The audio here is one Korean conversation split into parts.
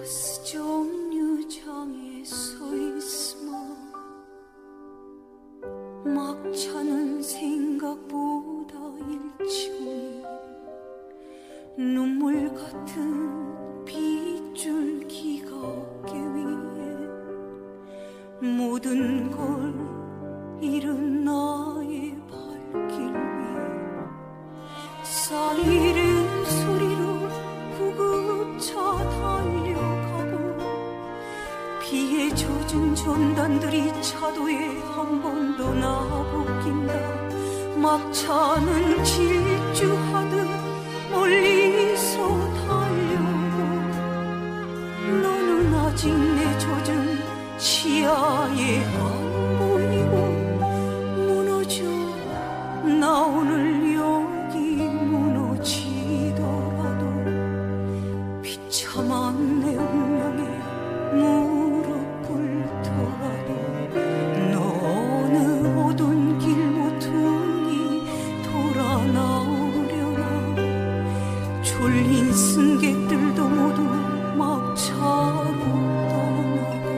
버스 정류장에 서 있으면 막차는 생각보다 일찍 눈물 같은 빗줄기가 어깨 위에 모든 걸 잃은 나의 발길 위에 사이렌 소리로 구급차 달려가고 비에 젖은 전단들이 차도에 한 번 더 나부낀다. 막차는 질주하듯 멀리서 달려오고 너는 아직 내 젖은 시야에 안 보이고 무너져. 나 오늘 여기 무너지더라도 비참한 내 운명에 무릎 꿇더라도 너 어느 어두운 길 모퉁이 돌아 나오려나. 졸린 승객들도 모두 막차로 떠나고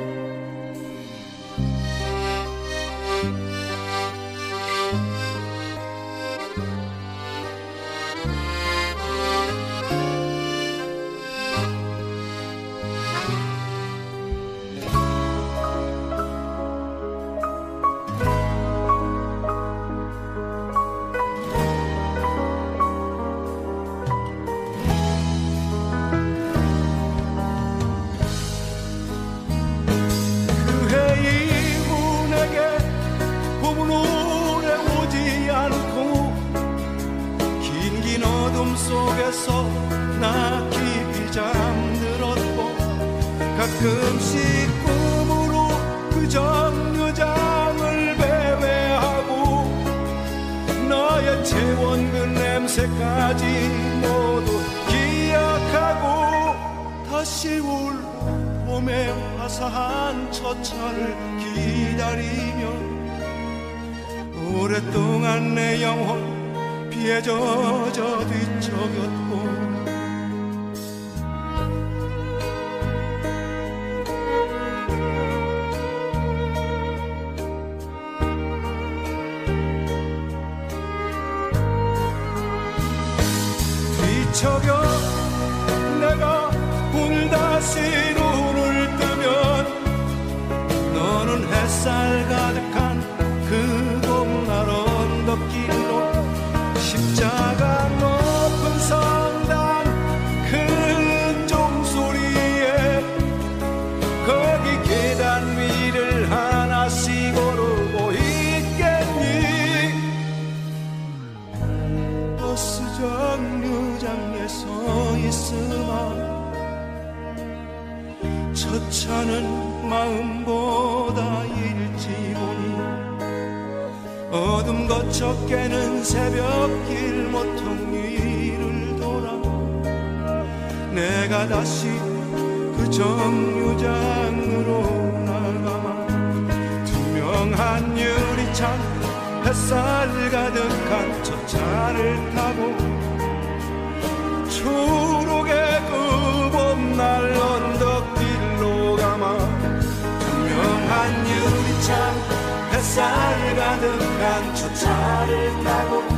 속에서 나 깊이 잠들었고 가끔씩 꿈으로 그 정류장을 배회하고 너의 체온 그 냄새까지 모두 기억하고 다시 올 봄의 화사한 첫차를 기다리며 오랫동안 내 영혼 비에 젖어 뒤척였고 뒤척여 내가 오늘 다시 눈을 뜨면 너는 햇살 가득한 그 봄날 언덕길로 십자가 높은 성당 큰 종소리에 거기 계단 위를 하나씩 오르고 있겠니. 버스 정류장에 서 있으마 첫 차는 마음보다 일찍 오니 어둠 거쳐 깨는 새벽길 모퉁이를 돌아 내가 다시 그 정류장으로 나가마 투명한 유리창 햇살 가득한 첫 차를 타고 초록의 그 봄날 언덕길로 가마 투명한 유리창 햇살 가득한 첫 차를 타고